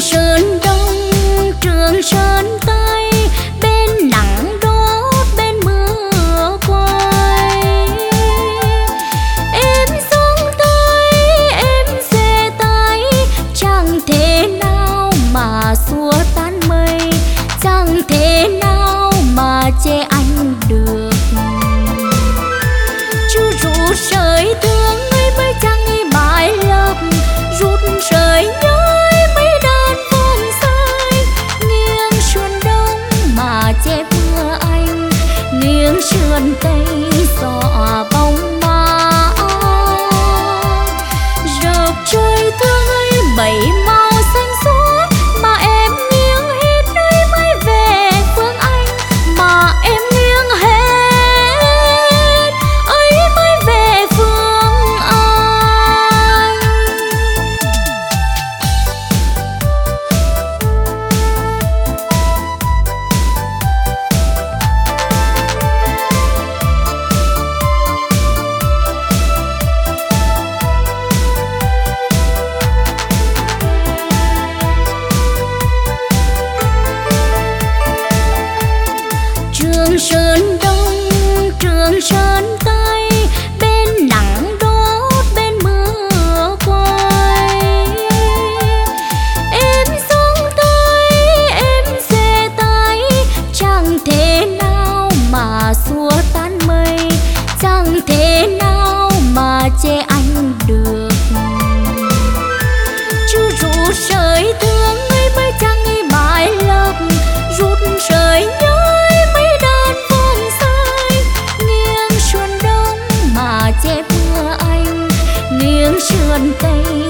Sơn Đông, Trường Sơn Tây, bên nắng đốt bên mưa quay. Em xuống tới em về tay, chẳng thể nào mà xua tan mây, chẳng thể nào mà che anh được. Chú rủ sợi thương ấy mới chẳng nghĩ mãi love, rút sợi nhớ mấy đàn phong sai, nghiêng sườn đông mà che mưa anh, nghiêng sườn tây xõa bóng ma. Rợp trời thương ấy bảy màu xanh suốt, mà em nghiêng hết ấy mới về phương anh, mà em nghiêng hết ấy mới về phương anh. Trường Sơn Đông, Trường Sơn Tây, bên nắng đốt bên mưa quay. Em xuống tới em về tay, chẳng thể nào mà xua tan mây, chẳng thể nào mà che anh được. Chú rủ sợi thương ấy mới chẳng nghĩ mãi love, rút sợi nhớ mấy đàn phong sai, nghiêng sườn đông mà che mưa anh, nghiêng sườn tây